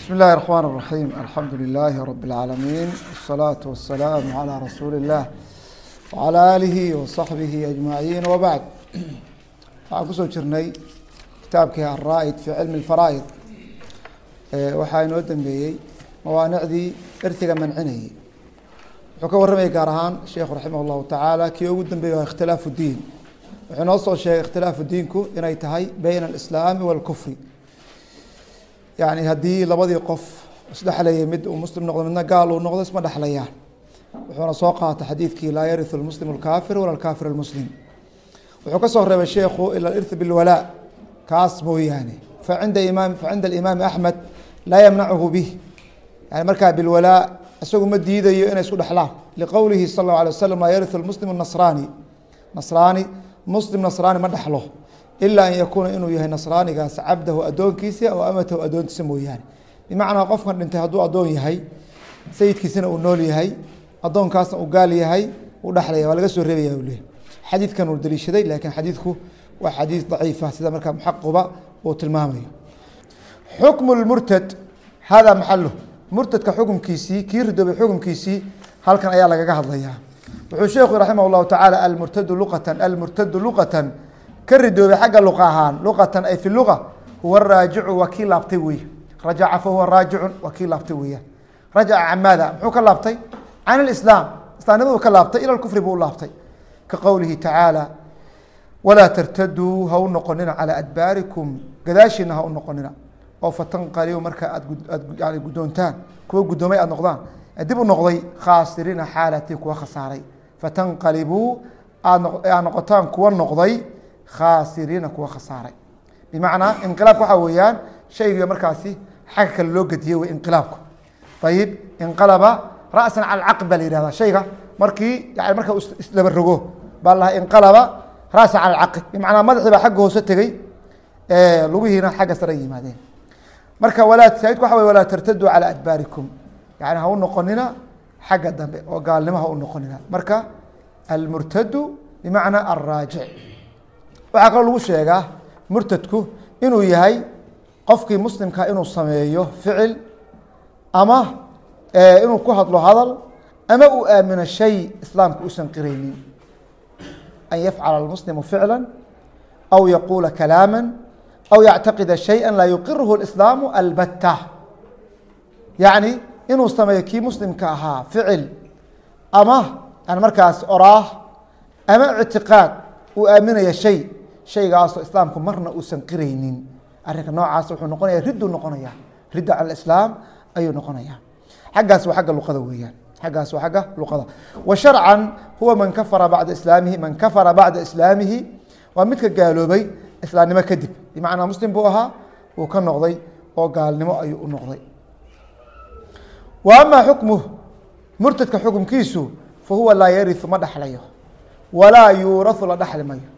بسم الله الرحمن الرحيم الحمد لله رب العالمين والصلاة والسلام على رسول الله وعلى آله وصحبه أجمعين وبعد waxaan kusoo jirnay kitaabkii الraaئd في cilmi الفaraa'id waxaa inoo dambeeyey mawaanicdii irtiga mancinayay wuxuu ka warramayay gaar ahaan sheekhu raximah الlahu taعaalى kii ugu dambeeyey waa اkhtilaafu الdiin wuxuu noo soo sheegay اkhtilaafu diinku inay tahay bayna الإسlaami والkufri يعني haddii labadii qof isdhexlayay mid uu muslim noqdo midna gaal uu noqdo isma dhexlayaan wuxuuna soo qaatay xadiidkii laa yariثu الmuslim الkaafir wala الkaafir الmuslim wuxuu ka soo reebay sheekhu ilى اlirث bاlwalaa kaas mooyaane facinda imaami axmed laa yamnachu bih yani markaa bilwalaa isagu ma diidayo inay isku dhexlaan liqowlihi salى الlaه alيه waslm laa yariثu الmuslim nasraani muslim nasraani ma dhexlo ilaa an yakuuna inuu yahay nasraanigaas cabdahu adoonkiisa aw amatahu adoontiisa mooyaane bimacnaa qofkan dhintay hadduu adoon yahay sayidkiisana uu nool yahay adoonkaasna uu gaal yahay uu dhexlaya waa laga soo reebaya u leeyahy xadiidkan uu daliishaday laakiin xadiidku waa xadiid daciifa sida markaa muxaquba uu tilmaamayo xukmu lmurtad hada maxalu murtadka xukumkiisii kii ridoobay xukumkiisii halkan ayaa lagaga hadlayaa wuxuu sheekhu raximah llahu tacaala almurtadu luqatan ka ridoobay xagga luqa ahaan luqatan ay fi luqa huwa raajicu waa kii laabtay wey rajaca fahuwa raajicun waa kii laabtay weeyaan rajaca can maada muxuu ka laabtay can alislaam islaamnimaduu ka laabtay ila lkufri buu u laabtay ka qowlihi tacaala walaa tartaduu ha u noqonina calaa adbaarikum gadaashiina ha u noqonina oo fatanqalibu marka aad guddoontaan kuwa guddoomay aad noqdaan dib u noqday khaasiriina xaalatii kuwa khasaaray fatanqalibuu aad noqotaan kuwa noqday khaasiriina kuwa khasaaray bimacnaa inqilaabka waxaa weeyaan shayga markaasi xagga kale loo gediyey wey inqilaabku ayib inqalaba ra'san cala alcaqb baa la yihahdaa shayga markii yani marka islaba rogo baa lahaa inqalaba ra'san cala alcaqib bimacnaa madaxii baa xagga hoose tegey lugihiina xagga sare yimaadeen marka shaahidku waxa wey walaa tartaduu calaa adbaarikum yani ha u noqonina xagga dambe oo gaalnimo ha u noqonina marka almurtadu bimacnaa alraajic waxaa kaloo lagu sheegaa murtadku inuu yahay qofkii muslimka inuu sameeyo ficil ama inuu ku hadlo hadal ama uu aamino shay islaamka uusan qiraynin an yafcala almuslimu ficla aw yaquula kalaama aw yactaqida shayئa laa yuqiruhu اislaamu albatta yacni inuu sameeyo kii muslimka ahaa ficil ama yani markaas oraah ama ictiqaad uu aaminaya shay shaygaasoo islaamku marna uusan qiraynin arrinka noocaas wuxuu noqonaya ridduu noqonaya ridda cala islaam ayuu noqonaya xaggaas waa agga luqada weeyaan xaggaas waa agga luqada wa sharcan huwa man kafara bacda islaamihi waa midka gaaloobay islaamnimo kadib bimacnaa muslim buu ahaa uu ka noqday oo gaalnimo ayuu u noqday wa amaa xukmuh murtadka xukumkiisu fa huwa laa yariu ma dhexlayo walaa yuurau la dhexli mayo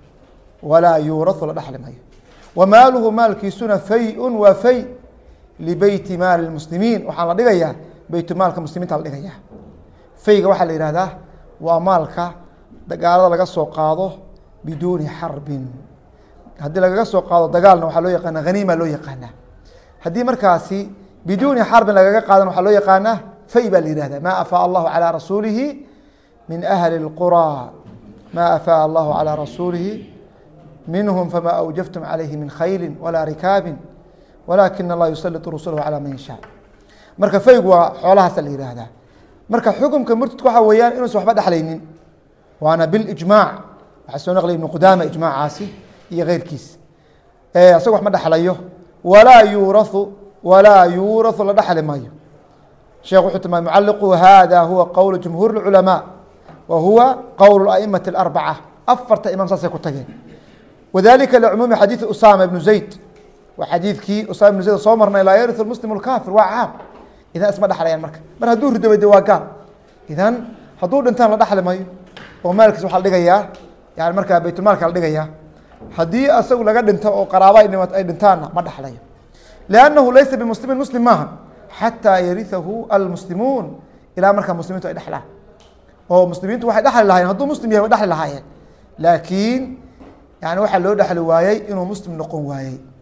wa maaluhu maalkiisuna fay-un waa fay libeyti maali muslimiin waxaan la dhigayaa beytmaalka muslimiinta la dhigayaa fayga waxaa la yihahdaa waa maalka dagaalada laga soo qaado biduuni xarbin haddii lagaga soo qaado dagaalna waxaa loo yaqaana haniima loo yaqaanaa haddii markaasi biduuni xarbin lagaga qaadana waxaa loo yaqaanaa fay baa la yihahdaa maa afaa allahu calaa rasuulihi min ahli اlqurى ma afaa allahu calىa rasuulihi minhum fama awjaftum calayhi min khayli walaa rikaabi walaakina allah yusalitu rasulahu calaa man yashaa marka faygu waa xoolahaasa la yihahdaa marka xukumka murtadku waxaa weeyaan inuusan waxba dhexlaynin waana bilijmaac waxaa soo naqliya ibnu qudaama ijmaacaasi iyo keyrkiis isaga wax ma dhexlayo walaa yuurau la dhexli maayo sheekh wuxuu tilmaamay mucaliqu hada huwa qowl jumhuur اculamaa wa huwa qowl aimati اarbaca afarta imaam saasay ku tageen wadalika licumuumi xadiidi usama ibnu zayd waa xadiidkii usama ibnu zayd soo marnay laa yariu muslim اlkaafir waa caam idan isma dhexlayaan marka mar hadduu ridoobay de waa gaal idan hadduu dhintaan la dhexli mayo oo maalkiis waxaa la dhigayaa yani markaa baytulmaalka la dhigayaa haddii asagu laga dhinto oo qaraaba ay dhintaanna ma dhexlayo liannahu laysa bimuslimin muslim maaha xataa yariahu almuslimuun ilaa markaa muslimiintu ay dhexlaan oo muslimiintu waxay dhexli lahayen hadduu muslim yahay way dhexli lahaayeen laakiin yani waxaa loo dhexli waayey inuu muslim noqon waayey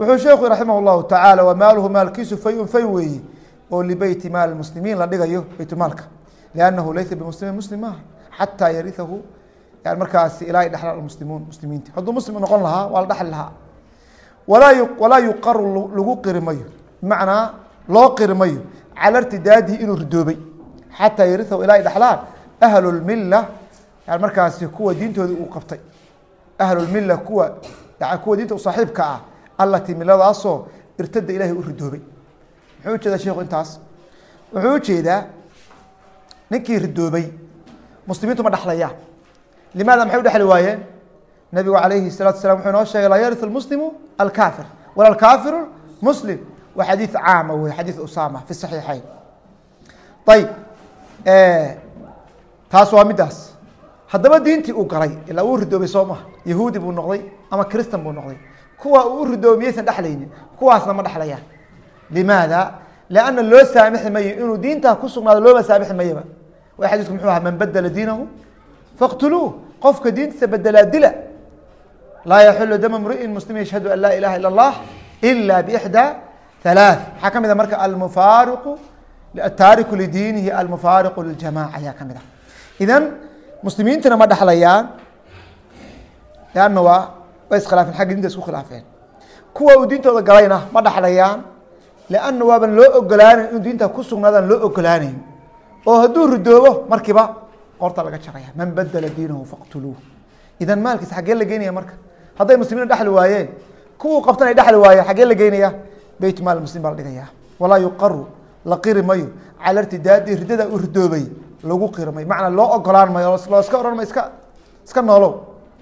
wuxuu sheekhu raximah الlahu taعaalى wamaaluhu maalkiisu fay fay weeye oo libeyti maal muslimiin la dhigayo baytulmaalka liannahu laysa bimuslimin muslim maaha xataa yarihahu yani markaasi ilaa dhexla muslimuun muslimiinta hadduu muslim noqon lahaa waa la dhexli lahaa walaa yuqaru lagu qiri mayo bimacnaa loo qiri mayo cala irtidaadihi inuu ridoobay xataa yarihahu ilaa dhexlaan ahlu lmila yani markaasi kuwa diintooda uu qabtay ahlu lmila kuwa diinta saaxiibka ah allatii miladaasoo irtada ilahay u ridoobay muxuu ujeedaa sheekhu intaas wuxuu ujeedaa ninkii ridoobay muslimiintu ma dhexlayaan limaada maxay u dhexli waayeen nabigu calayhi الsalatu wasalaam wuxuu inoo sheegay laa yariثu اlmuslimu alkaafir wala alkaafiru muslim waa xadiid caama wey xadiid usama fi saxiixayn ayib taas waa midaas haddaba diintii uu galay ilaa uu ridoobay soo maha yahuudi buu noqday ama kristan buu noqday kuwa uu ridoobay miyaysan dhexlaynin kuwaasna ma dhexlayaan limaada lianna loo saamixi mayo inuu diintaa ku sugnaado looma saamixi mayaba waa xadiisku muxuu ahaa man badela diinahu faqtuluuh qofka diintiisa bedelaa dila laa yaxilu dama mri'in muslim yashhadu an laa ilaha ila اllah ila bixdaa halaaث waxaa ka mid a marka almufaariqu ataariku lidiinihi almufaariqu liljamaca ayaa ka mid ah idan muslimiintana ma dhexlayaan lanna waa way iskhilaafeen xagga diinta isku khilaafeen kuwa uu diintooda galayna ma dhexlayaan lanna waaban loo ogolaaneyn inuu diinta ku sugnaadaan loo ogolaaneyn oo hadduu ridoobo markiiba qorta laga jaraya man badela diinahu faqtuluuh idan maalkiisa xaggee la geynaya marka hadday muslimiin dhexli waayeen kuwuu qabtan ay dhexli waayeen xaggee la geynaya beyt maal muslim baa la dhigaya walaa yuqaru la qiri mayo cala irtidaadi ridada uu ridoobay lagu qiri mayo macnaa loo ogolaan mayo loo iska ohan mayo iska noolow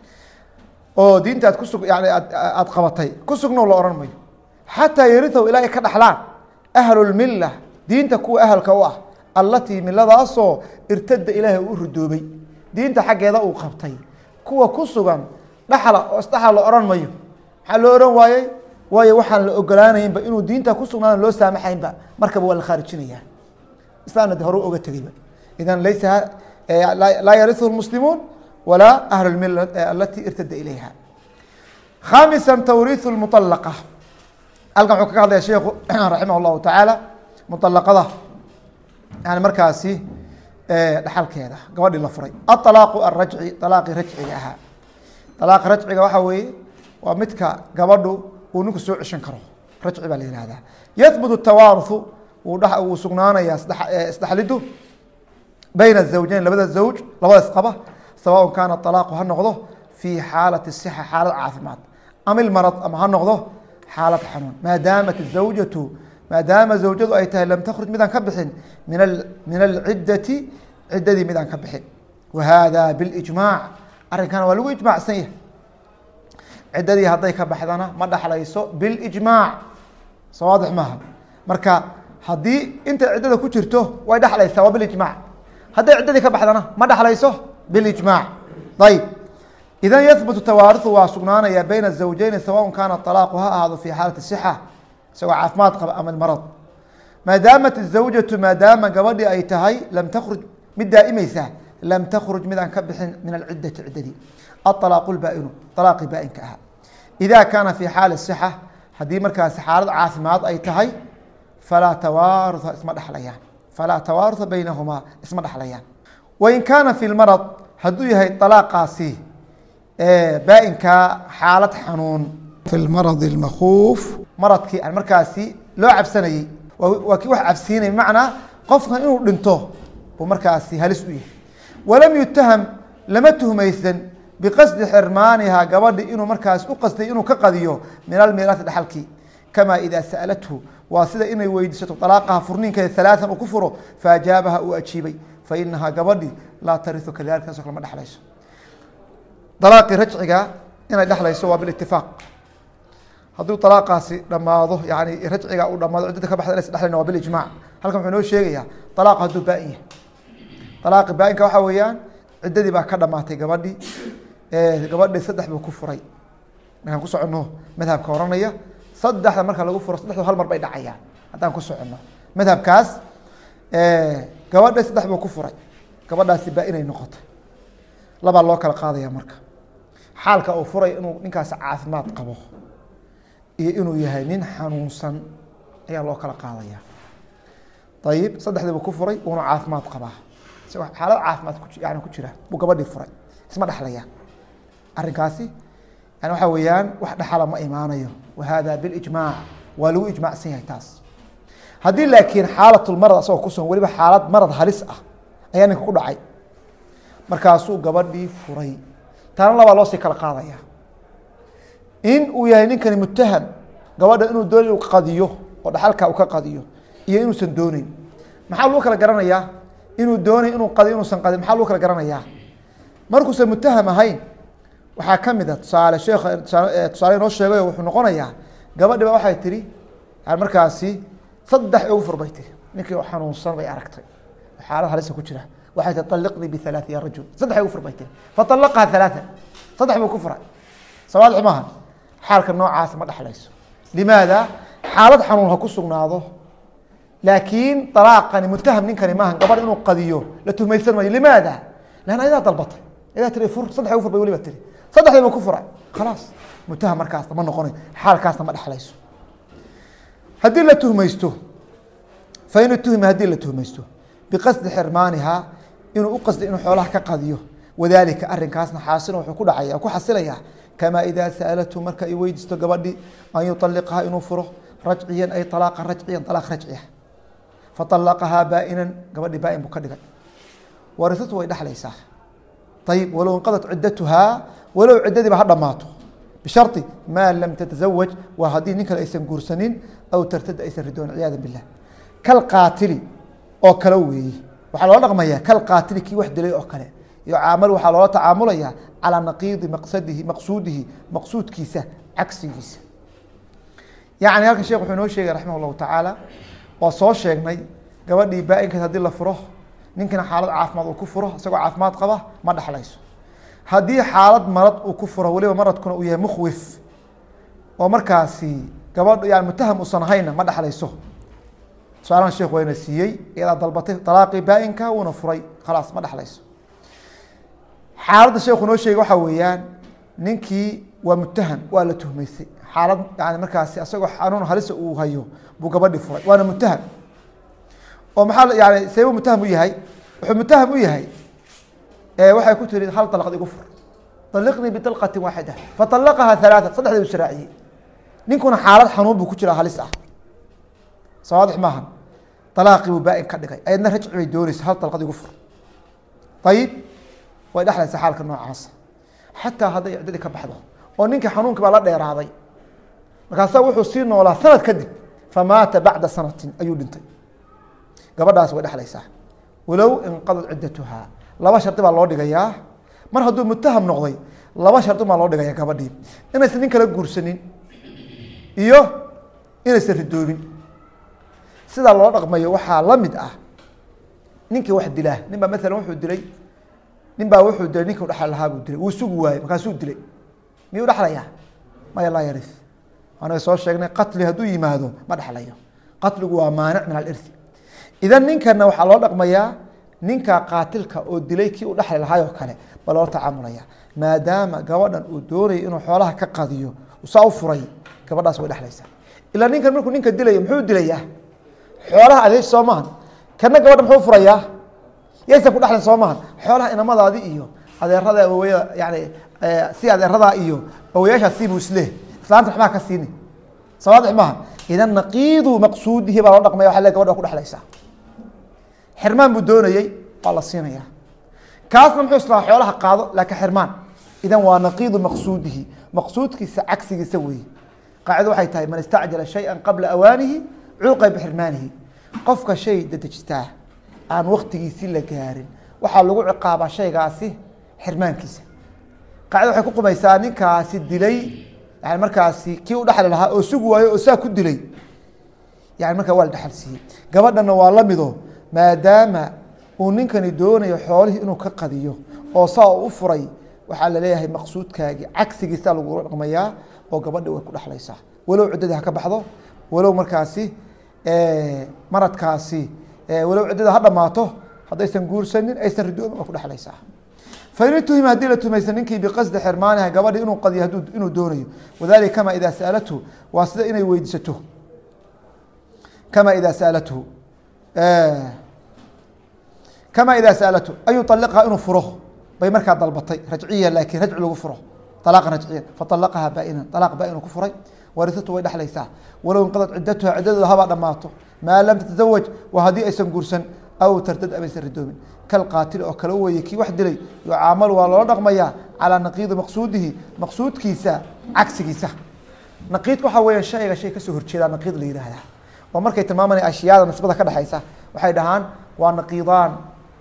oo diinta aad kusug yani aad qabatay ku sugnow la ohan mayo xataa yarihaw ilaa ay ka dhexlaan ahlu lmila diinta kuwa ahalka u ah allatii miladaasoo irtada ilaahay u ridoobay diinta xaggeeda uu qabtay kuwa ku sugan dhexla oo isdhexla la ohan mayo maxaa loo ohan waayey waayo waxaan la ogolaanaynba inuu diinta ku sugnaan loo saamaxaynba markaba waa la khaarijinaya islaamna de hore oga tegeyba idan laysa laa yarihu muslimuun walaa ahlu lmila alatii irtada ilayha khamisa tawriihu mualaqa halkan wuxuu kaga hadlaya sheikhu raximah اllahu tacaala mualaqada yani markaasi dhaxalkeeda gabadhii la furay aalaaqu arajci alaaqii rajciga ahaa alaaqa rajciga waxaa weeye waa midka gabadhu uu ninku soo ceshan karo rajci baa la yihahdaa yahbut tawaaruhu wuu sugnaanaya isdhexlidu bayna zawjayn labada zawj labada isqaba sawaء kaana alaaqu ha noqdo fii xaalati sixa xaalad caafimaad ama ilmarad ama ha noqdo xaalad xanuun maadaamat zawjatu maadaama zawjadu ay tahay lam takhruj midaan ka bixin min alcidati ciddadii midaan ka bixin wa hada bilijmaac arrinkana waa lagu ijmaacsan yahay ciddadii hadday ka baxdana ma dhexlayso bilijmaac soo waadix maaha marka haddii intay ciddada ku jirto way dhexlaysaa waa bilijmaac hadday ciddadii ka baxdana ma dhexlayso bilijmaac ayib idan yahbutu tawaaruhu waa sugnaanaya bayna zawjeyni sawaء kaana alaaqu ha ahaado fi xaalati sixa isagoo caafimaad qaba ama marad maadaamat zawjatu maadaama gabadhii ay tahay lam takhruj mid daa'imaysa lam takhruj midaan ka bixin min alcidati ciddadii aalaaqu baainu alaaqii baainka ahaa ida kaana fi xaali sixa haddii markaasi xaalad caafimaad ay tahay falaa tawaaruha isma dhexlayaan falaa tawaaruha baynahumaa isma dhexlayaan wain kaana fi lmarad hadduu yahay alaaqaasi baainka xaalad xanuun fi lmarad اlmakuuf maradkii aan markaasi loo cabsanayey waa kii wax cabsiinay bimacnaa qofkan inuu dhinto uu markaasi halis u yahay walam yutaham lama tuhmaysan biqasdi xirmaanihaa gabadhi inuu markaas u qasday inuu ka qadiyo min almiiraati dhaxalkii kamaa idaa sa'alathu waa sida inay weydiisato alaaqaha furniinkeeda halaaan uu ku furo faajaabaha uu ajiibay fainahaa gabadhi laa tariu kadalika taasoo kale ma dhexlayso alaaqii rajciga inay dhexlayso waa bilitifaaq hadduu alaaqaasi dhamaado yani rajciga uu dhamaado ciddada ka baxda inays dhexlayn waa bilijmac halkan wuxuu inoo sheegayaa alaaq hadduu baain yahay alaaqi baainka waxaa weeyaan ciddadii baa ka dhamaatay gabadhi gabadhi saddex buu ku furay markaan ku soconno madhabka oranaya saddexda marka lagu furo saddexdu hal mar bay dhacayaan haddaan ku soconno madhabkaas gabadha saddex buu ku furay gabadhaasi baa inay noqotay labaa loo kala qaadaya marka xaalka uu furay inuu ninkaasi caafimaad qabo iyo inuu yahay nin xanuunsan ayaa loo kala qaadaya. ayib saddexdii buu ku furay uuna caafimaad qabaa isagoo xaalad caafimaad yani ku jira buu gabadhii furay isma dhexlaya arrinkaasi yani waxa weeyaan wax dhexala ma imaanayo wahada bilijmaac waa lagu ijmaacsan yahay taas. haddii laakiin xaalatulmarad asagoo ku sugan weliba xaalad marad halis ah ayaa ninka ku dhacay markaasuu gabadhii furay taana labaa loo sii kala qaadaya in uu yahay ninkani mutaham gabadha inuu doonay inuu qadiyo oo dhaxalka uu ka qadiyo iyo inuusan dooneyn. maxaa lagu kala garanayaa inuu doonay inuu qadiyo inuusan qadin maxaa lagu kala garanayaa markuusan mutaham ahayn waxaa ka mid a tusaale sheekha tusaale inoo sheegayo wuxuu noqonayaa gabadhi ba waxay tihi yani markaasi saddex ugu fur bay tiri ninkii oo xanuunsan bay aragtay xaalad halisa ku jira waxay tii طلقني بثلاث يا رجل saddex ugu fur bay tiri فطلقها ثلاثة saddex buu ku furay sawaadix maaha xaalka noocaas ma dhaxlayso limaada xaalad xanuun ha ku sugnaado laakiin طلاaqani mutaham ninkani maaha gabadh inuu qadiyo la tuhmaysan maayo limaada lan ayada dalbatay idaa tiri fur saddex ugu fur bay waliba tiri saddexdii buu ku furay khalaas mutaham markaas ma noqonayo xaalkaasna ma dhaxlayso. haddii la tuhmaysto fain tuhima haddii la tuhmaysto biqasdi xirmaanihaa inuu u qasdi inuu xoolaha ka qadiyo wadalika arrinkaasna xaasina wuxuu ku dhacaya ku xasilayaa kamaa idaa sa'alatu marka ay weydiisto gabadhi an yuطaliqaha inuu furo rajciyan ay طalaaqan rajciyan طalaaq rajciya faطalaqahaa baa'inan gabadhi baa'in buu ka dhigay warisatu way dhexlaysaa. ayib walow inqadat ciddatuhaa walow ciddadiiba ha dhammaato bisharطi maa lam tatasawaj waa haddii nin kale aysan guursanin aw tartada aysan ridoonin ciyaada bilah kalqaatili oo kale weeye waxaa loola dhaqmayaa kalqaatili kii wax dilay oo kale iyo caamal waxaa loola tacaamulayaa calaa naqiidi maqsuudihi maqsuudkiisa cagsigiisa. yani halkan sheekh wuxuu inoo sheegay raximah llahu tacaala waa soo sheegnay gabadhii baa-inkeed haddii la furo ninkina xaalad caafimaad uu ku furo isagoo caafimaad qaba ma dhexlayso. haddii xaalad marad uu ku furo weliba maradkuna uu yahay mukhwif oo markaasi gabadh yani mutaham uusan ahayna ma dhexlayso. tusaalahan sheekh wayna siiyey iyadaa dalbatay alaaqii baa-inka wuuna furay khalaas ma dhexlayso. xaaladda sheekhu noo sheegay waxaa weeyaan ninkii waa mutaham waa la tuhmaysay xaalad yani markaasi asagoo xanuun halisa uu hayo buu gabadhi furay waana mutaham oo maxaa yani seebuu mutaham u yahay wuxuu mutaham u yahay waxay ku tiri hal dalqad igu fur طلقني بطلقة واحدة فطلقها ثلاثة saddexdii u sraaciyey ninkuna xaalad xanuun buu ku jiraa halis ah sawaadix maaha طalaaqii buu baa-in ka dhigay ayadna rajci bay doonaysa hal dalqad igu fur ayib way dhexlaysa xaalka noocaasa xataa hadday ciddadii ka baxdo oo ninkii xanuunkii baa la dheeraaday markaasaa wuxuu sii noolaa sanad kadib famaata bacda sanatin ayuu dhintay gabadhaas way dhexlaysaa walow inqadad ciddatuhaa laba shardi baa loo dhigayaa mar hadduu mutaham noqday laba shardi baa loo dhigaya gabadhii inaysan nin kala guursanin iyo inaysan ridoobin. sidaa loo dhaqmayo waxaa la mid ah ninkii wax dilaa nin baa maalan wuxuu dilay nin baa wuxuu dilay ninki udhexli lahaa buu dilay wuu sugi waayey markaasuu dilay miyuu dhexlayaa maya laa yaris anaga soo sheegnay qatli hadduu yimaado ma dhexlayo qatligu waa maanic min alirthi. idan ninkana waxaa loo dhaqmayaa ninka qaatilka oo dilay kii u dhexli lahaay oo kale baa loola tacaamulaya maadaama gabadhan uu doonayay inuu xoolaha ka qadiyo saa u furay gabadhaas way dhexlaysaa. ilaa ninkan markuu ninka dilayo muxuu dilayaa xoolaha adeeg soo maahan kana gabadha muxuu furayaa yaysan ku dhexlayn soo maahan xoolaha inamadaadii iyo adeerada awooyada yani si adeeradaa iyo awoyaashaa siibuu isle islaanta waxbaa ka siini sawaadix maaha. idan naqiidu maqsuudihi baa loo dhaqmaya waa le gabadha waa ku dhexlaysaa. xirmaan buu doonayey waa la siinaya kaasna muxuu islaa xoolaha qaado laakiin xirmaan idan waa naqiidu maqsuudihi maqsuudkiisa cagsigiisa weeye. qaacida waxay tahay man istacjala shayئa qabla awaanihi cuuqa bixirmaanihi qofka shay dadejistaa aan waktigiisii la gaarin waxaa lagu ciqaabaa shaygaasi xirmaankiisa. qaacida waxay ku qumaysaa ninkaasi dilay yani markaasi kii u dhexli lahaa oo sugi waayo oo saa ku dilay yani markaa waa la dhexal siiyey. gabadhana waa la mido maadaama uu ninkani doonayo xoolihii inuu ka qadiyo oo saa u furay waxaa laleeyahay maqsuudkaagii cagsigiisa lagula dhaqmayaa oo gabadhi way ku dhexlaysaa walow ciddadii ha ka baxdo walow markaasi maradkaasi walow ciddada ha dhammaato haddaysan guursanin aysan ridoomin waa ku dhexlaysaa. fain ituhima haddii la tumaysa ninkii biqasdi xirmaaniha gabadhi inuu qadiyo inuu doonayo wadalika kama idaa saalathu waa sida inay weydiisato kama idaa saalathu kama idaa saalathu an yuطaliqha inuu furo bay markaa dalbatay rajciya laakiin rajci lagu furo طلاقا رجعيا فطلقها بائنا طلاق بائن كفري ورثته way dhaxlaysaa walow inqadat ciddatuha ciddadu haba dhamaato maa lam tatazawaj waa haddii aysan guursan aw tartad amaysan ridoomin kal qaatil oo kale weeye kii wax dilay yucaamal waa loola dhaqmayaa calaa naqiidi maqsuudihi maqsuudkiisa cagsigiisa naqiidku waxaa weeya shayga shay kasoo horjeedaa naqiid la yidhaahdaa oo markay tilmaamanaya ashyaada nisbada ka dhexaysa waxay dhahaan waa naqiidaan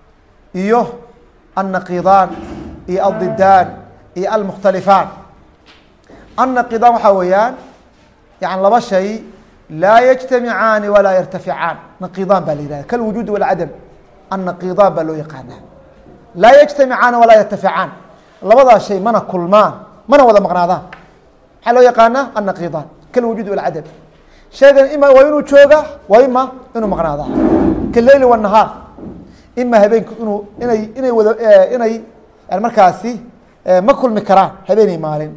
iyo annaqiidaan iyo addidaan iyo almukhtalifaan annaqiidaan waxaa weeyaan yani laba shay laa yajtamicaani walaa yartaficaan naqiidaan baa la yihahda kalwujuudi walcadam annaqiidaan baa loo yaqaanaa laa yajtamicaani walaa yartaficaan labadaa shay mana kulmaan mana wada maqnaadaan maxaa loo yaqaanaa annaqiidaan kalwujuudi walcadam shaygan ima waa inuu jooga waa ima inuu maqnaadaa kaleyli wanahaar ima habeenku inay wada inay yani markaasi ma kulmi karaan habeenay maalin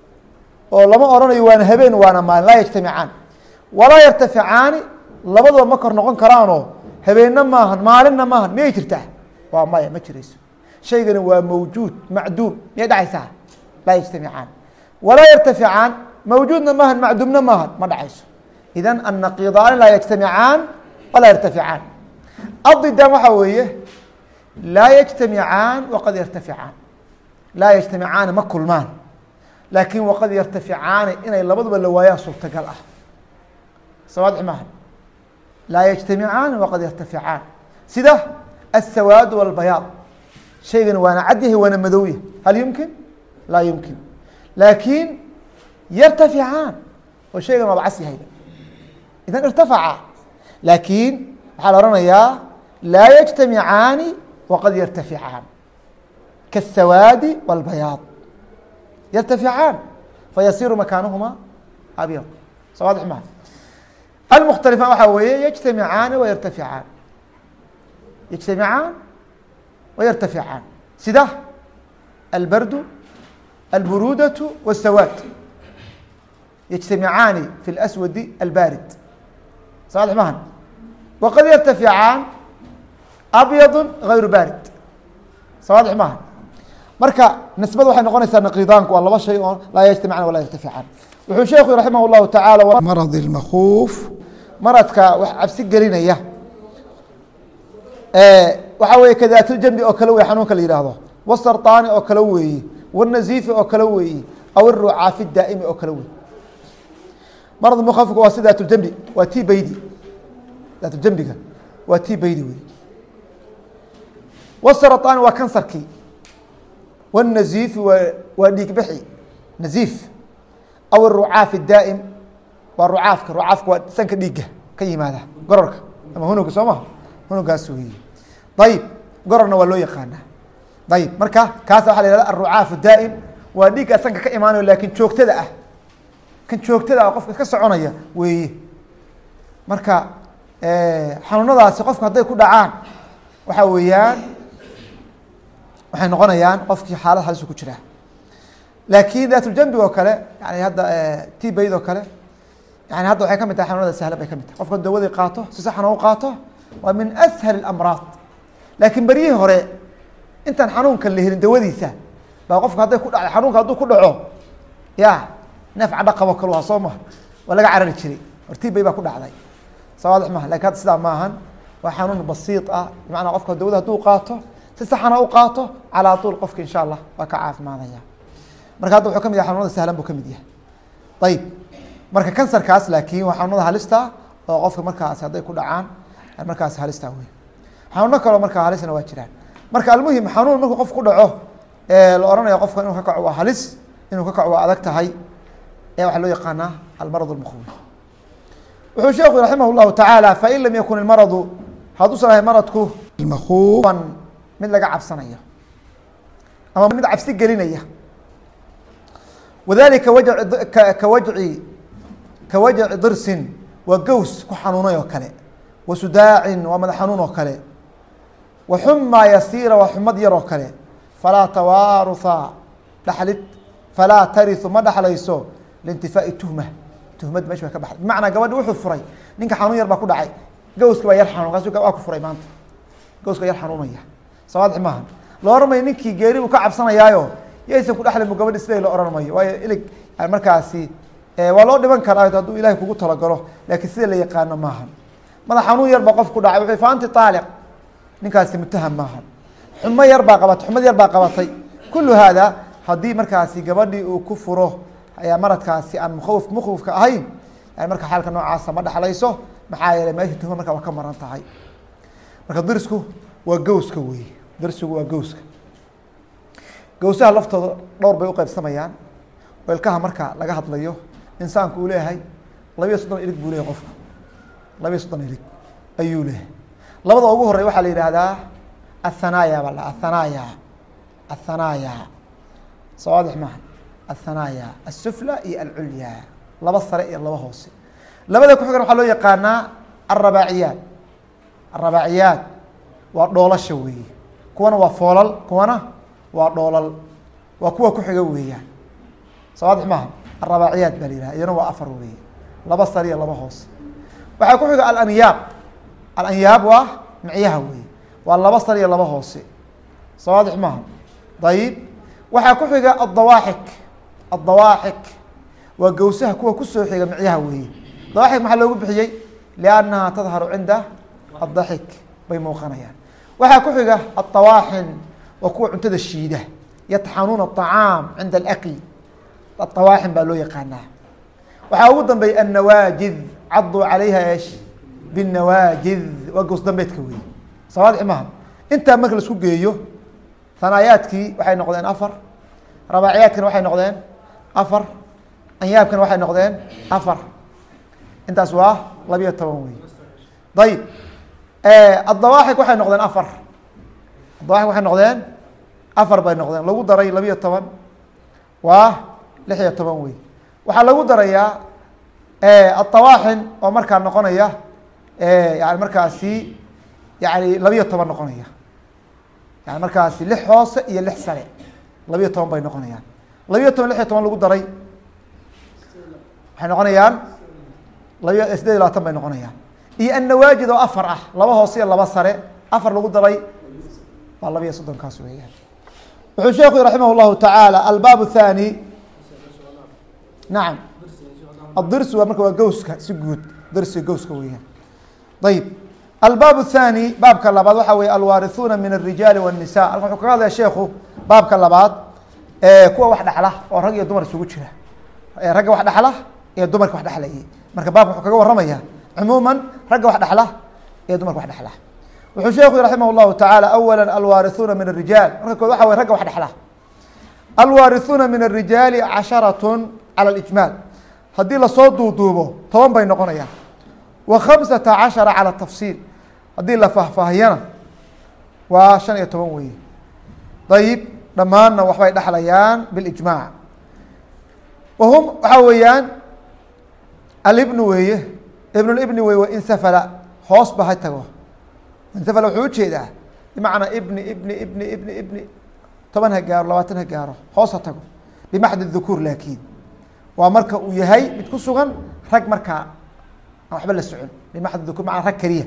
oo lama oranayo waana habeen waana maalin laa yajtamicaan walaa yartaficaani labadaba ma kor noqon karaanoo habeenna maahan maalinna maahan miyay jirtaa waa maya ma jirayso shaygani waa mawjuud macduum miyay dhacaysaa laa yajtamicaan walaa yartaficaan mawjuudna maahan macduumna maahan ma dhacayso idan annaqiidaani laa yajtamicaan walaa yartaficaan adidaan waxaa weeye laa yajtamicaan waqad yartaficaan laa yajtamicaani ma kulmaan laakin waqad yartaficaani inay labaduba la waayaan suurtagal ah sawaadix maaha laa yajtamicaani waqad yartaficaan sida aلsawaad wاlbayaad shaygani waana cad yahay waana madow yahay hal yumkin laa yumkin laakin yartaficaan oo shaygan waaba cas yahayba idan irtafaca laakin waxaa la oranayaa laa yajtamicaani waqad yartaficaan kالسawاad والبyاaض يrتaفعاan فyصير مكانهma أبيض sواadح mا المkتلفاn waxaa weeye يجتaمعاani ويrتaفعاan يجتaمعاan ويrتaفعاan sida البرد البرودة والسawاad يجتaمعاani في الأسود الباrد sواadح mh وqad يrتaفعاan أبيض غayر باrد sواadح mh marka nisbada waxay noqonaysaa naqiidaanku waa laba shay oo laa yajtamicaan walaa yartaficaan wuxuu sheekhu raximah اllahu tacaala marad اlmakuuf maradka wax cabsi gelinaya waxaa weeye kadaatljanbi oo kale wey xanuunka la yihahdo wasarطaani oo kale weeye wالnaziifi oo kale weeye aw irucaafi daa'imi oo kale wey marad mukafifka waa si daatljambi waa tii beydi daatljambiga waa tii beydi wey wasarطaani waa kansarkii والنزيف waa dhiig bixi نزيف aw الرucاaف الdاaئم waa rucaafka rucaafka waa sanka dhiiga ka yimaada gororka ama hunuga soo maha hunugaas weeye ayib gororna waa loo yaqaanaa ayib marka kaasa waxa la yihahda الrucاaف الdاaئم waa dhiigga sanka ka imaanayo lakin joogtada ah kan joogtada ah qofka ka soconaya weeye marka xanuunadaasi qofka hadday ku dhacaan waxaa weeyaan waxay noqonayaan qofkii xaalad halis ku jiraa laakin daatljambi oo kale yani hadda tibayd oo kale yani hadda waxay kamid tahay xanuunada sahlan bay kamid tahay qofka dawadii qaato si saxan u qaato waa min ashal اlamraad laakiin beryihii hore intaan xanuunkan la helin dawadiisa baa qofka hadday ku dhacdo xanuunka hadduu ku dhaco ya neef cadho qabo kale waa soo maha waa laga carari jiray or tibay baa ku dhacday sawaadix maha lakin hadda sidaa maahan waa xanuun basiid ah bimacnaa qofka dawada hadduu qaato si saxana u qaato calaa tuul qofka insha allah waa ka caafimaadaya marka hadda wuxuu kamid yahay xanuunada sahlan buu kamid yahay ayib marka kansarkaas laakin waa xanuunada halista oo qofka markaas hadday ku dhacaan markaas halista wey xanuuno kaleo markaa halisna waa jiraan marka almuhim xanuun markuu qof ku dhaco la oranaya qofka inuu ka kaco waa halis inuu ka kaco waa adag tahay ee waxaa loo yaqaanaa almarad اlmukawif wuxuu sheekhu raximah اllahu tacaala fain lam yakun ilmaradu hadduusan ahay maradku makuufan mid laga cabsanayo ama mid cabsi gelinaya wadalika kawajci dirsin waa gaws ku xanuunay oo kale wa sudaacin waa madax xanuun oo kale wa xumaa yasiira waa xumad yar oo kale falaa tawaaruha dhaxlid falaa tariu ma dhaxlayso liintifaa'i tuhma tuhmad mesh way ka baxday bimacnaa gabadhi wuxuu furay ninka xanuun yar baa ku dhacay gawska baa yar xanuun kaas waa ku furay maanta gawska yar xanuunaya sawaadix maaha la oran mayo ninkii geeri buu ka cabsanayaayo yaysan ku dhexlin bu gabadhi siday la oran mayo waayo ilig markaasi waa loo dhiban karaa hadduu ilahay kugu talagalo laakiin sida la yaqaano maaha madax xanuun yar baa qof ku dhacay wuxuu faanti taaliq ninkaasi mutaham maaha xumo yar baa qabatay xumad yar baa qabatay kullu haada haddii markaasi gabadhii uu ku furo ayaa maradkaasi aan mukhawifka ahayn yani marka xaalka noocaasa ma dhexlayso maxaa yeelay meesha tuhma marka waa ka maran tahay marka dirsku waa gawska wey dirsigu waa gawska gawsaha laftooda dhowr bay uqeybsamayaan oo ilkaha marka laga hadlayo insaanku uu leeyahay 230 ilig buu leeyahay qofka 230 ilig ayuu leeyahay labada ugu horey waxaa la yidhaahdaa athanaaya baa athanaaya sawaadix maaha athanaaya asufla iyo alculya laba sare iyo laba hoose labada ku xigan waxaa loo yaqaanaa arabaaciyaat waa dhoolasha weeye kuwana waa foolal kuwana waa dhoolal waa kuwa ku xiga weeyaan sawaadix maaha arabaaciyaat baa la yidhaha iyana waa afar weeye laba sare iyo laba hoose waxaa ku xiga alanyaab waa micyaha weeye waa laba sare iyo laba hoose sawaadix maaha ayib waxaa ku xiga adawaaxik waa gawsaha kuwa kusoo xiga micyaha weeye dawaaxik maxaa loogu bixiyey liannaha tadharu cinda addaxik bay muuqanayaan waxaa ku xiga adawaaxin waa kuwa cuntada shiida yataxanuuna aطacaam cinda alakli adawaaxin baa loo yaqaanaa waxaa ugu dambeeya annawaajid caduu calayha esh binawaajid waa gaws dambeedka weeye sawaadix maaha intaa marka la isku geeyo hanaayaadkii waxay noqdeen 4 rabaaciyaadkana waxay noqdeen 4 anyaabkana waxay noqdeen 4 intaas waa 12 wey ayib adawaaxik waxay noqdeen 4 adawaaxik waxay noqdeen 4 bay noqdeen lagu daray 12 waa 16 wey waxaa lagu darayaa adawaaxin oo markaa noqonaya yani markaasi yani 12 noqonaya yani markaasi 6 hoose iyo 6 sare 12 bay noqonayaan 12 16 lagu daray waxay noqonayaan 28 bay noqonayaan iyo annawaajid oo 4 ah 2 hoose iyo 2 sare 4 lagu daray waa 32 kaas weeyaan wuxuu sheekhu raximah llahu tacaala albaab الthani nacam الdirs waa marka waa gawska si guud dirsi gawska weeyaan ayib albaab الthani baabka labaad waxaa weye alwaarisuuna min الrijaali والnisa halkan wuxuu kaga hadlaya sheekhu baabka labaad kuwa wax dhexla oo rag iyo dumar isugu jira ragga wax dhexla iyo dumarka wax dhexlayay marka baabka wuxuu kaga waramaya cumuuman ragga wax dhexla iyo dumarka wax dhexla wuxuu sheekhu raximah llahu tacaala awala alwaarisuuna min الrijaal marka kood waxa wey ragga wax dhexla alwaarisuuna min الrijaali 10 calى اlijmaal haddii lasoo duuduubo 10 bay noqonayaan wa 15 calى tafsiil haddii la faahfaahiyana waa 15 weeye ayib dhammaanna waxbay dhexlayaan bilijmaac wahum waxaa weeyaan alibnu weeye ibnulibni wey wain safala hoos ba ha tago insafala wuxuu ujeedaa bimacnaa ibni 10 ha gaaro 20 ha gaaro hoos ha tago bimaxdi dhukuur laakiin waa marka uu yahay mid ku sugan rag markaa aan waxba la socon bimaxdi dhukuur macnaa rag keliya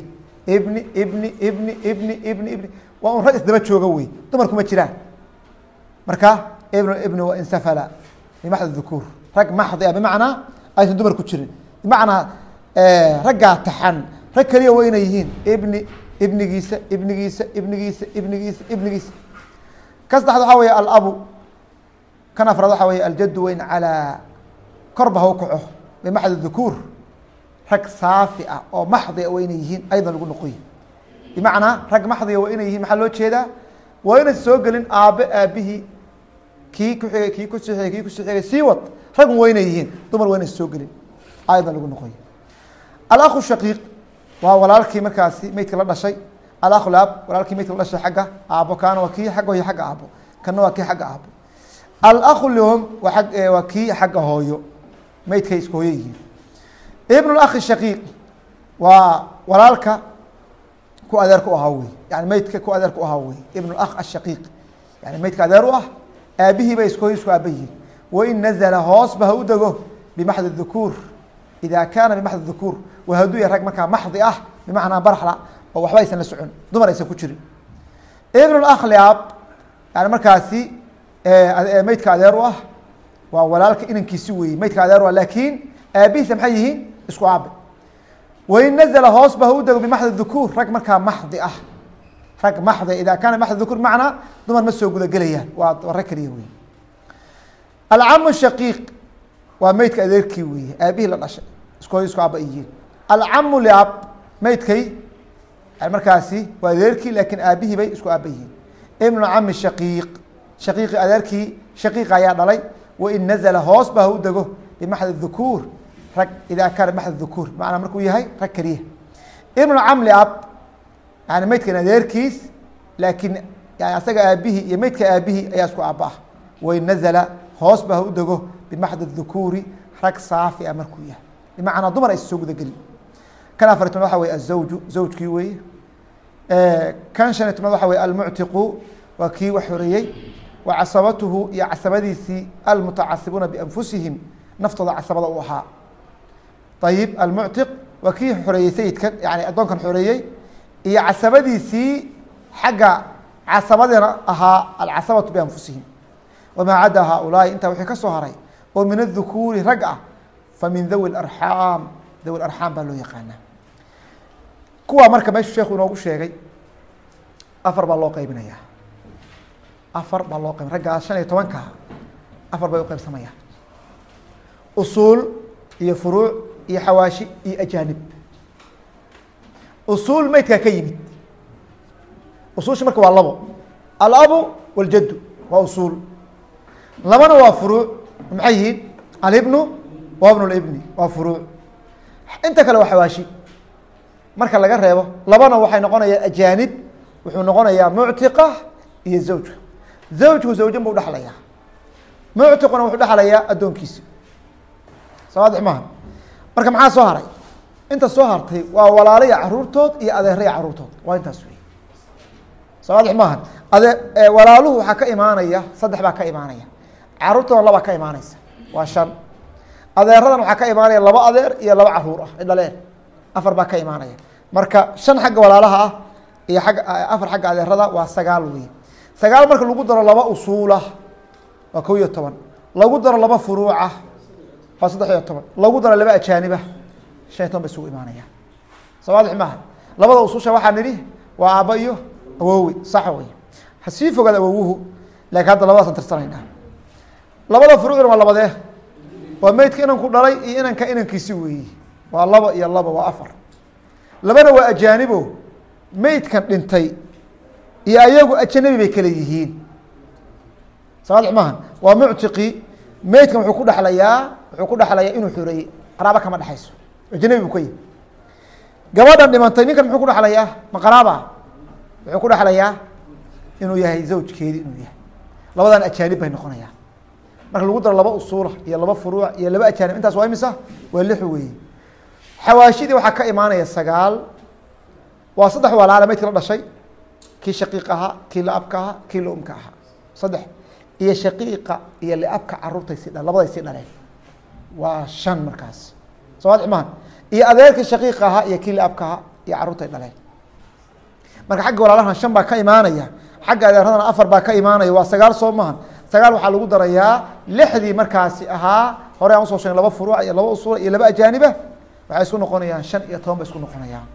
ibni waa un rag isdaba jooga wey dumarku ma jiraan marka ibni wain safala bimaxdi dhukuur rag maxdi ah bimacnaa aysan dumar ku jirin bimacnaa raggaa taxan rag keliya waa inay yihiin ibnigiisa ka saddexaad waxaa weeye alabu kan afraad waxaa weeye aljaddu weyn calaa korba ha u kaco bimaxdi dhukuur rag saafi ah oo maxdi a waa inay yihiin aydan lagu noqoyi bimacnaa rag maxdiga waa inay yihiin maxaa loo jeedaa waa inaysan soo gelin aabe aabihii kii ku xigay kii kusii xigay kii kusii xigay sii wad ragun waa inay yihiin dumar waa inaysan soo gelin aydan lagu noqoyi alakhu shaqiiq waa walaalkii markaasi meydka la dhashay alakhu laab walaalkii meydka la dhashay xagga aabo kaana waa kii xagga hooyo xagga aabo kana waa kii xagga aabo alakhu lihum waa kii xagga hooyo meydkay isku hooyo yihiin ibn اakhi shaqiiq waa walaalka ku adeer ku ahaa wey yani meydka ku adeer ku ahaa wey ibn اakh ashaqiiq yani maydka adeer u ah aabihii bay isku aaba yihiin. wain nazla hoosba ha u dego bimaxdi الذukuur ida kaana bimaxdi الذukuur wa hadduu yahay rag markaa maxdi ah bimacnaa barxla oo waxba aysan la socon dumar aysan ku jirin. ibn اakhlaab yani markaasi maydka adeer u ah waa walaalka inankiisi weeye maydka adeer u ah laakiin aabihiisa maxay yihiin isku aabe. wain nazla hoosba ha u dego bimaxdi الذukuur rag markaa maxdi ah rag maxdi ida kaana bimaxdi الذukuur macnaa dumar ma soo guda gelayaan waa rag keliya wey. alcamu shaqiiq waa meydka adeerkii weeye aabihii la dhashay isku aaba yihiin. alcamu liab meydkay markaasi waa adeerkii laakiin aabihii bay isku aaba yihiin. ibnu cami shaqiiq shaqiiqi adeerkii shaqiiqa ayaa dhalay. wain nazla hoos ba ha u dego bimaxdi الذukuur rag ida kaana bimaxdi الذukuur macnaa markuu yahay rag keliya. ibnu cam liab yani meydkan adeerkiis laakiin yani asaga aabihii iyo meydka aabihii ayaa isku aaba ah. wain nazla hoos ba ha u dego bimaxdi الذukuuri rag saafi a markuu yahay bimacnaa dumar aysa soo guda gelin. kan afar tobnaad waxa weye azawju zawjkii weeye. kan shan tobnaad waxa weye almuctiqu waa kii wax xoreeyey. wa casabatuhu iyo casabadiisii almutacasibuuna bianfusihim naftooda casabada u ahaa. ayib almuctiq waa kii xoreeyey sayidkan yani addoonkan xoreeyey iyo casabadiisii xagga casabadina ahaa alcasabatu bianfusihim. wamaa cadaa haaulaai intaa wixii ka soo haray oo min الذukuuri rag ah famin dawi اarxaam dawi arxaam baa loo yaqaanaa. kuwaa marka meeshu sheekhu inoogu sheegay afar baa loo qaybinaya afar baa loo qayb raggaas 15 afar bay u qaybsamaya usuul iyo furuuc iyo xawaashi iyo ajaanib. usuul meydkaa ka yimid usuulshi marka waa labo alabu waاljaddu waa usuul. labana waa furuuc maxay yihiin alibnu wa bnu libni waa furuuc. inta kale waa xawaashi marka laga reebo labana waxay noqonayaan ajaanib wuxuu noqonayaa muctiqa iyo zawjka. zawjku zawjan buu dhexlayaa muctiquna wuxuu dhexlayaa addoonkiisi sawaadix maaha. marka maxaa soo haray inta soo hartay waa walaalaya caruurtood iyo adeeraya caruurtood waa intaas wey sawaadix maaha. walaaluhu waxaa ka imaanaya saddex baa ka imaanaya caruurtooda laba ka imaanaysa waa 5. adeeradan waxaa ka imaanaya 2 adeer iyo 2 caruur ah ay dhaleen 4 baa ka imaanaya. marka 5 xagga walaalaha ah iyo agga 4 xagga adeerada waa 9 wey. 9 marka lagu daro 2 usuulah waa 11. lagu daro 2 furuucah waa 13. lagu daro 2 ajaanibah 15 ba isugu imaanaya sawaadix maaha. labada usuusha waxaa nidhi waa aaba iyo awowi sax wey hasii fogaada awowuhu laakiin hadda labadaasan tirsanayna. labada furuucna waa labadee waa meydka inanku dhalay iyo inanka inankiisi weeyi waa 2 iyo 2 waa 4. labana waa ajaanibo meydkan dhintay iyo ayagu ajanabi bay kala yihiin sawaadix maaha. waa muctiqi meydkan wuxuu ku dhexlayaa inuu xoreeyey qaraaba kama dhexayso ajanabi buu ka yihi. gabadhan dhimantay ninkan muxuu ku dhexlayaa ma qaraaba wuxuu ku dhexlayaa inuu yahay zawjkeedi inuu yahay. labadan ajaanib bay noqonayaa marka lagu daro 2 usuula iyo 2 furuuc iyo 2 ajaanib intaas waa imisa waa 6 weeye. xawaashidii waxaa ka imaanaya 9 waa 3 walaala meydka la dhashay kii shaqiiq ahaa kii laabka ahaa kii laumka ahaa 3 iyo shaqiiqa iyo laabka caruurtay si labaday si dhaleen waa 5 markaas sawaadix maaha. iyo adeerkii shaqiiqa ahaa iyo kii laabka ahaa iyo caruurtay dhaleen. marka xagga walaalahan 5 baa ka imaanaya xagga adeeradana 4 baa ka imaanaya waa 9 soo maaha. 9 waxaa lagu darayaa 6dii markaasi ahaa hore aan usoo sheegay 2 furuuc iyo 2 usuul iyo 2 ajaaniba waxay isku noqonayaan 5 iyo 10 bay isku noqonayaan.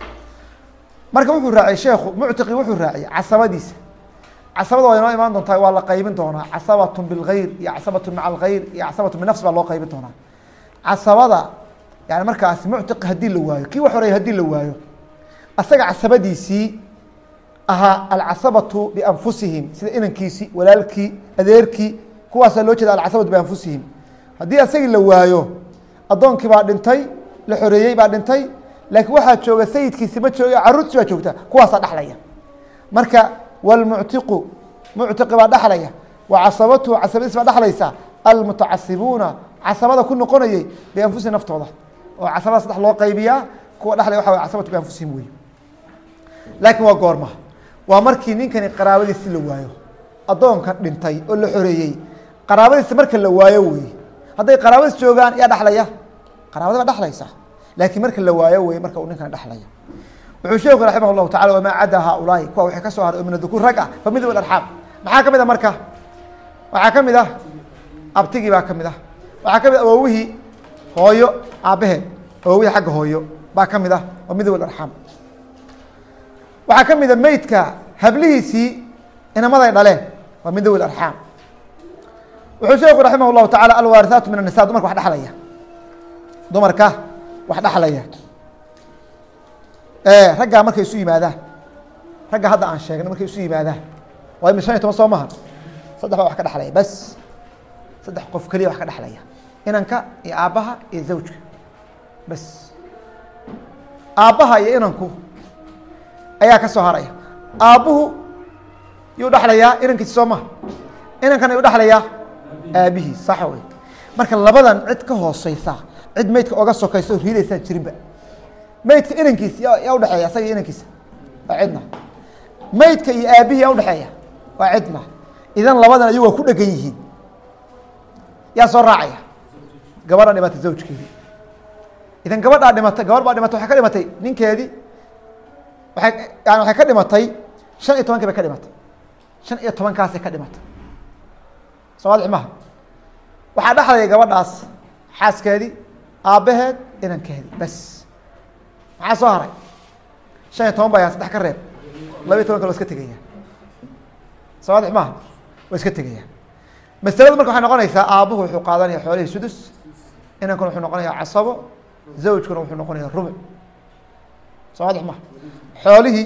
marka wuxuu raacay sheekhu muctiqi wuxuu raacay casabadiisa. casabada waa inoo imaan doontaa waa la qaybin doonaa casabatun bilgayr iyo casabatun maca algayr iyo casabatun binafs baa loo qaybin doonaa. casabada yani markaasi muctiq haddii la waayo kii wax horeeyay haddii la waayo asaga casabadiisii ahaa alcasabatu bianfusihim sida inankiisii walaalkii adeerkii kuwaasaa loo jeeda alcasabatu bianfusihim. haddii asagii la waayo addoonkii baa dhintay la xoreeyey baa dhintay laakiin waxaa jooga sayidkiisi ma jooga caruurtiisi baa joogta kuwaasaa dhexlaya. marka wlmuctiqu muctiqi baa dhexlaya wa casabatuhu casabadiis baa dhexlaysa almutacasibuuna casabada ku noqonayay bianfusihim naftooda oo casabada 3 loo qaybiyaa kuwa dhexlaya waxa way casabatu bianfusihim wey. laakiin waa goorma waa markii ninkani qaraabadiisi la waayo addoonka dhintay oo la xoreeyey qaraabadiisa marka la waayo wey. hadday qaraabadis joogaan yaa dhexlaya, qaraabada baa dhexlaysa, laakiin marka la waayo wey marka uu ninkan dhexlaya. wuxuu sheeku raximah llahu tacala wamaa caddaa haaulaai kuwa waxay ka soo haray oo min adukuur rag ah fa midw alarxaam. maxaa ka mid a marka? waxaa ka mid ah abtigii baa ka mid ah, waxaa ka mid ah awowihii hooyo aabbaheed, awowihii xagga hooyo baa ka mid ah oo midw alarxaam. waxaa ka mid a meydka hablihiisii inamaday dhaleen waa midw alarxaam. wuxuu sheeku raximah llahu tacala alwaarihaatu min anisa dumarka wax dhexlaya, dumarka wax dhexlaya raggaa markay isu yimaadaan, ragga hadda aan sheegnay markay isu yimaadaan waa imi 15 soo maha, 3 baa wax ka dhexlaya bas, 3 qof keliya wax ka dhexlaya, inanka iyo aabbaha iyo zawjka bas. aabbaha iyo inanku ayaa ka soo haraya. aabbuhu yuu dhexlayaa inankiisi soo maha, inankana yuu dhexlayaa aabihiis, sax wey. marka labadan cid ka hooseysa, cid meydka oga sokaysa oo riidaysaan jirinba. meydka inankiisa yaa udhexeeya isaga iyo inankiisa waa cidna, meydka iyo aabihii yaa udhexeeya waa cidna. idan labadan ayagu waa ku dhegan yihiin. yaa soo raacaya? gabadha dhimatay zawjkeedii. idan gabadhaa dhimatay, gabar baa dhimatay, waxay ka dhimatay ninkeedii, waxay ka dhimatay 15 bay ka dhimatay, 15kaasay ka dhimatay, soo waadix maha. waxaa dhexlaya gabadhaas xaaskeedii, aabbaheed, inankeedii bas. maxaa soo haray? 15 baa 3 ka reeb, 12 kale waa iska tegaya, soo waadix maha, waa iska tegaya. masaladu marka waxay noqonaysaa aabbuhu wuxuu qaadanaya xoolihii sudus, inankuna wuxuu noqonayaa casabo, zawjkuna wuxuu noqonayaa rubuc, soo waadix maha. xoolihii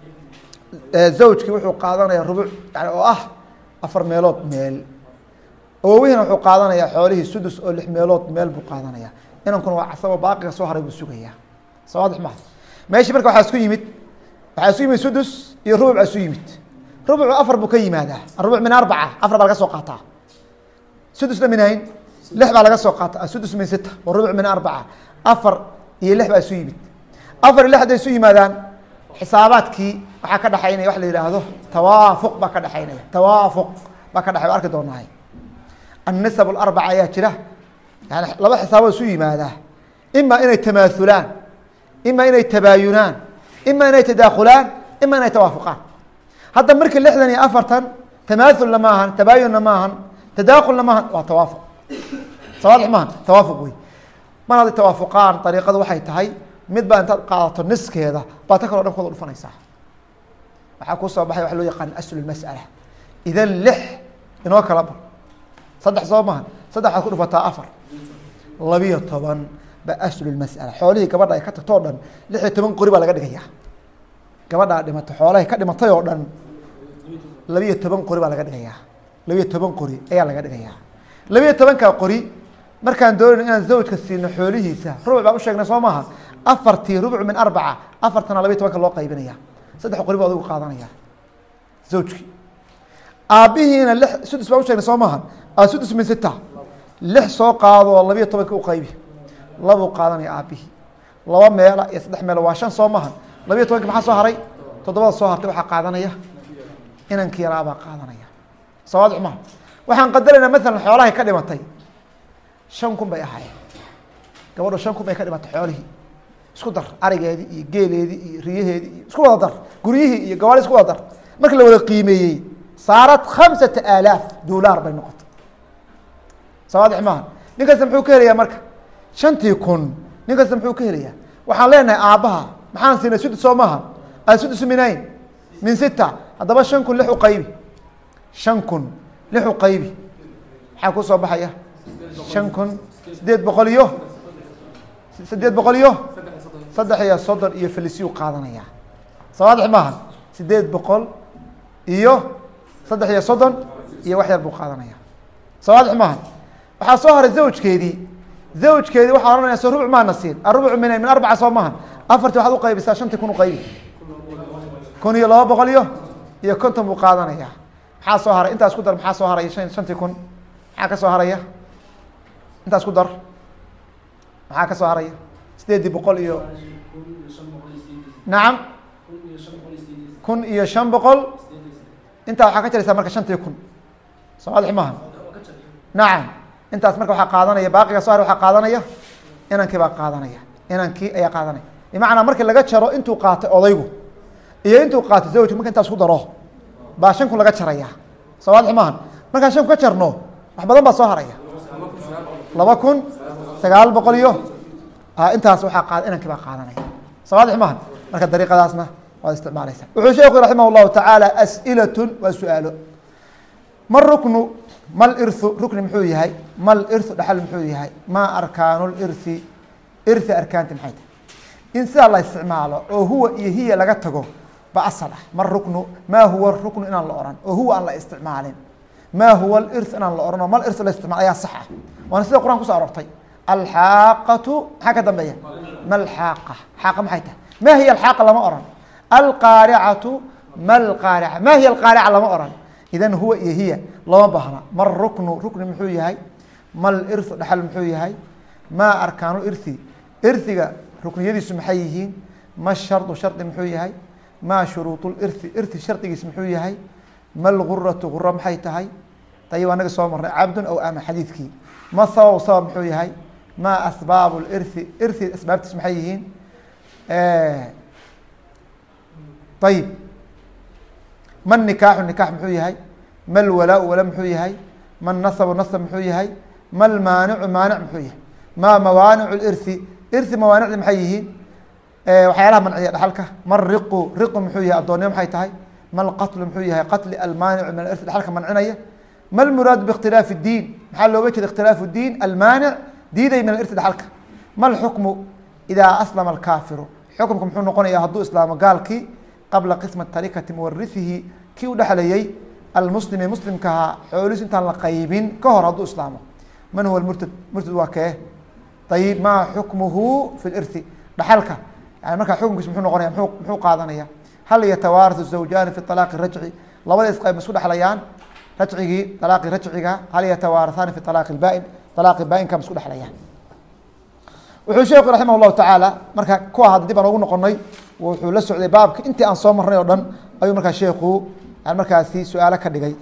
zawjkii wuxuu qaadanaya rubuc yani oo ah 4 meelood meel, awowihina wuxuu qaadanayaa xoolihii sudus oo 6 meelood meel buu qaadanaya, inankuna waa casabo, baaqiga soo haray buu sugayaa, soo waadix maha. meeshii marka waxaa isku yimid sudus iyo rubuc baa isu yimid. rubucu 4 buu ka yimaadaa, arubuc min 4 4 baa laga soo qaataa, sudusna min hayn 6 baa laga soo qaata, asudus min 6 warubuc min 4 4 iyo 6 baa isu yimid. 4 iyo 6 hadday isu yimaadaan xisaabaadkii waxaa ka dhexaynaya wax la yidhaahdo tawaafuq baa ka dhexaynaya, tawaafuq baa ka dhexay, arki doonahay. annisab 4 ayaa jira, yani 2 xisaabood isu yimaadaa, ima inay tamaasulaan, ima inay tabaayunaan, ima inay tadaakulaan, ima inay tawaafuqaan. hadda markii 60 iyo 40 tamaasulna maahan, tabaayunna maahan, tadaakulna maahan, waa tawaafuq, sawaadix maahan, tawaafuq wey. mar hadday tawaafuqaan ariiqadu waxay tahay mid baa intaad qaadato niskeeda baa ta kaloo dhan kooda dhufanaysaa. waxaa kuu soo baxay waxa loo yaqaan aslu mas'ala. idan 6 inoo kala bar, 3 soo maahan, 3 waxaad ku dhufataa 4, 12 ba aslu mas'ala. xoolihii gabadha ay ka tagto o dhan 16 qori baa laga dhigayaa. gabadhaa dhimatay xoolahay ka dhimatay oo dhan 12 qori baa laga dhigayaa, 12 qori ayaa laga dhigayaa. 12ka qori markaan doonayno inaan zawjka siino xoolihiisa rubuc baan u sheegnay soo maaha, 4tii rubuc min 4 4tana 12 loo qaybinaya, 3 qori baa adigu qaadanaya zawjkii. aabbihiina 6 sudus baan u sheegnay soo maaha, sudus min 6 6 soo qaado 12 u qaybi, 2 qaadanaya aabbihii, 2 meela iyo 3 meel waa 5 soo maaha. 12 maxaa soo haray? 7 soo hartay waxaa qaadanaya inankii yaraa baa qaadanaya, soo waadix maha. waxaan qadaraynaa maalan xoolahay ka dhimatay 5,000 bay ahaayeen, gabadho 5,000 bay ka dhimatay xoolihii, isku dar arigeedii iyo geeleedii iyo riyaheedii iyo isku wada dar, guryihii iyo gawaari isku wada dar. marka la wada qiimeeyey saarat 5,000 bay noqotay, soo waadix maha. nin kasta muxuu ka helayaa marka 5,000? nin kasta muxuu ka helayaa? waxaan leenahay aabbaha maxaan siinay sudus soo maaha, asudus minayn min 6, haddaba 5,000 6 u qaybi, 5,000 6 u qaybi, maxaa ku soo baxaya 5,800 iyo 330 iyo felisiyu qaadanaya, soo waadix maaha. 800 iyo 330 iyo wax yar buu qaadanaya, soo waadix maaha. waxaa soo haray zawjkeedii waxaa ohanaya soo rubuc maana siin, arubuc min 4 soo maaha, 4 waxaad u qaybisaa 5,000 u qaybi, 1,200 iyo 50 buu qaadanaya. maxaa soo haray? intaas ku dar, maxaa soo haraya 5,000? maxaa ka soo haraya? intaas ku dar, maxaa ka soo haraya? 800 iyo nacam 1,500 intaa waxaa ka jaraysaa marka 5,000 soomaali maaha nacam intaas marka waxaa qaadanaya baaqiga soo har waxaa qaadanaya inankii baa qaadanaya inankii ayaa qaadanaya bimacnaa markii laga jaro intuu qaatay odaygu iyo intuu qaatay zawjku marka intaas ku daro baa 5,000 laga jaraya soomaali maaha markaan 5,000 ka jarno wax badan baa soo haraya 2,900 iyo intaas waxaa qaad inankii baa qaadanaya soomaali maaha marka dariiqadaasna waad isticmaalaysaa wuxuu sheekhu raximah llahu tacaala as'ilatun waa su-aalo ma ruknu mal irthu rukni muxuu yahay mal irthu dhaxal muxuu yahay ma arkaanu lirthi irthi arkaanti maxay tahay in sidaa la isticmaalo oo huwa iyo hiya laga tago ba asal ah ma ruknu ma huwa ruknu inaan la oran oo huwa aan la isticmaalin ma huwa lirth inaan la oran oo mal irth la isticmaal ayaa sax ah waana sida qur-aan kusoo aroortay alxaaqatu maxaa ka dambeeya malxaaqa xaaqa maxay tahay ma hiya alxaaqa lama oran alqaaricatu malqaarica ma hiya alqaarica lama oran idan huwa iyo hiya lama baahna mar ruknu rukni muxuu yahay mal irthu dhaxal muxuu yahay ma arkaanu irthi irthiga rukniyadiisu maxay yihiin ma shardu shardi muxuu yahay ma shuruutu lirthi irthi shardigiis muxuu yahay ma lguratu gura maxay tahay ayib anaga soo marnay cabdun aw ama xadiidkii ma sabab sabab muxuu yahay ma asbaabu lirthi irthi asbaabtiis maxay yihiin ayib ma nikaaxu nikax muxuu yahay ma lwalaau wala muxuu yahay ma nasabu nasab muxuu yahay ma lmaanicu maanic muxuu yahay ma mawaanicu lirthi irthi mawaanicdi maxay yihiin waxyaalaha manciya dhaxalka ma riqu riqu muxuu yahay addoonnimo maxay tahay ma lqatlu muxuu yahay qatli almaanicu min alirthi dhaxalka mancinaya ma lmuraadu biikhtilaafi اdiin maxaa looga jeeda ikhtilaafu diin almaanic diiday min alirthi dhaxalka ma lxukmu idaa aslama alkaafiru xukumka muxuu noqonaya hadduu islaamo gaalkii qabla qisma tarikati muwarihihi kii u dhexlayay almuslimi muslimkahaa xoolihiis intaan la qaybin ka hor hadduu islaamo man huwa murtad murtad waa kee ayib maa xukmuhu fi lirthi dhaxalka yani markaa xukunkiis muxuu noqonaya muxuu qaadanaya hal yatawaarasu zawjaani fi alaaqi rajci labada isqayb ma isku dhexlayaan rajcigii alaaqi rajciga hal yatawaarasaani fi alaaqi baain alaaqi baainka ma isku dhexlayaan wuxuu sheeku raximah llahu tacaala marka kuwa hadda dib aan ugu noqonay wuxuu la socday baabka intii aan soo marnay oo dhan ayuu markaa sheekhu markaasi su-aalo ka dhigay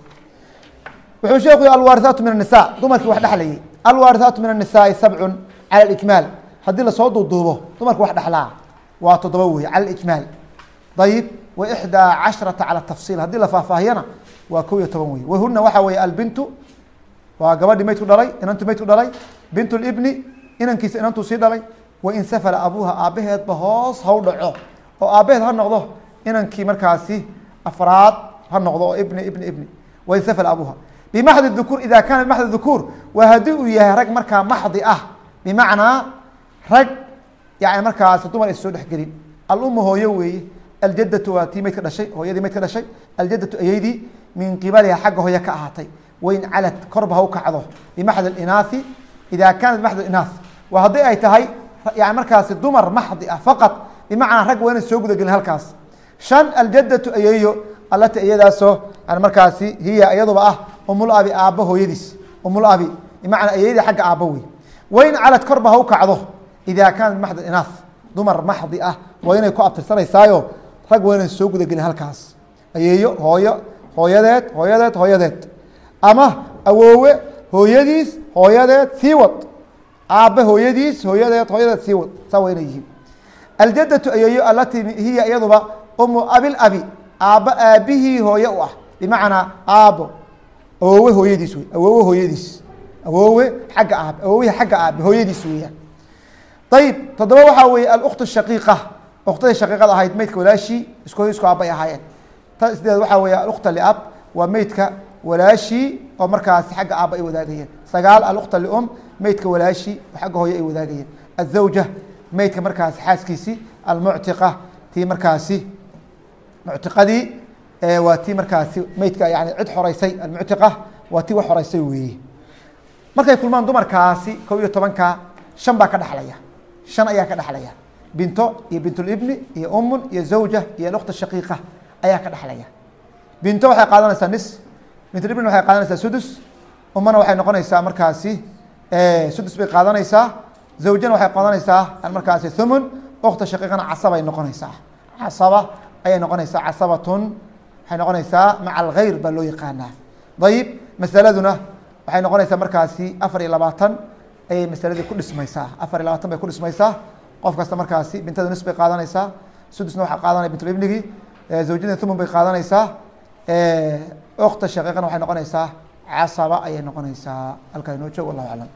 wuxuu sheeku yhi alwaarihaatu min anisa dumarkii wax dhexlayay alwaarihaatu min annisaai sabcun cala alijmaal haddii lasoo duuduubo dumarka wax dhexlaa waa 7 wey cala alijmaal ayib wa 11 cala tafsiil haddii la faahfaahiyana waa 11 wey wahuna waxaa weeye albintu waa gabadhii maydku dhalay inantu maydku dhalay bint libni inankiisa inantuu sii dhalay wain safala abuuha aabbaheedba hoos haw dhaco oo aabbaheed ha noqdo inankii markaasi afraad ha noqdo oo ibni wain safala abuuha bimaxdi dukuur ida kaana bimaxdi dukuur waa haddii uu yahay rag markaa maxdi ah bimacnaa rag yani markaasi dumar aysa soo dhexgelin alumma hooyo weeye aljadatu waa tii maydka dhashay hooyadii maydka dhashay aljadatu ayeydii min qibaliha xagga hooye ka ahaatay wain calad korba ha u kacdo bimaxdi inaahi ida kaanat bimaxdi inaah waa haddii ay tahay yani markaasi dumar maxdi ah faqad bimacnaa rag waa inay soo gudagelin halkaas 5 aljadatu ayeeyo alati iyadaasoo yani markaasi hiya iyaduba ah umulabi aabba hooyadiis umulabi bimacnaa ayeydii xagga aabba wey wain calad korba ha u kacdo ida kaanat bimaxdi inaah dumar maxdi ah waa inay ku abtirsanaysaayo rag waa inay soo gudagelin halkaas ayeeyo hooyo hooyadeed ama awoowe hooyadiis hooyadeed sii wad aabbe hooyadiis hooyadeed sii wad saa waa inay yihiin aljadatu ayeeyo alati hiya iyaduba umu abilabi aabba aabihii hooye u ah bimacnaa aabbo awoowe hooyadiis wey awoowe hooyadiis awoowe xagga aabe awoowihii xagga aabe hooyadiis weeyaan ayib 7 waxaa weeye alukht shaqiiqa uktadii shaqiiqada ahayd meydka walaashii isku aabbay ahaayeen ta 8 waxaa weeye alukta liab waa meydka walaashii oo markaasi xagga aabba ay wadaagayeen 9 alukta lium meydka walaashii oo xagga hooye ay wadaagayeen azawja meydka markaasi xaaskiisii almuctiqa tii markaasi muctiqadii waa tii markaasi meydka yani cid xoreysay almuctiqa waa tii wax xoreysay weeye markay kulmaan dumarkaasi 11ka 5 baa ka dhexlaya 5 ayaa ka dhexlaya binto iyo bintulibni iyo umun iyo zawja iyo alukta shaqiiqa ayaa ka dhexlaya binto waxay qaadanaysaa nis bintulibni waxay qaadanaysaa sudus umana waxay noqonaysaa markaasi sudus bay qaadanaysaa zawjana waxay qaadanaysaa markaasi thumun ukta shaqiiqana casaba ay noqonaysaa casaba ayay noqonaysaa casabatun waxay noqonaysaa maca alghayr baa loo yaqaanaa. ayib masaladuna waxay noqonaysaa markaasi 4 iyo 20 ayay masaladii ku dhismaysaa. 4 iyo 20 bay ku dhismaysaa. qof kasta markaasi bintada nis bay qaadanaysaa. sudusna waxaa qaadanaya bintulibnigii, zawjada thumun bay qaadanaysaa. okta shaqiiqana waxay noqonaysaa casaba ayay noqonaysaa. halkaa inoo joog, wallahu aclam.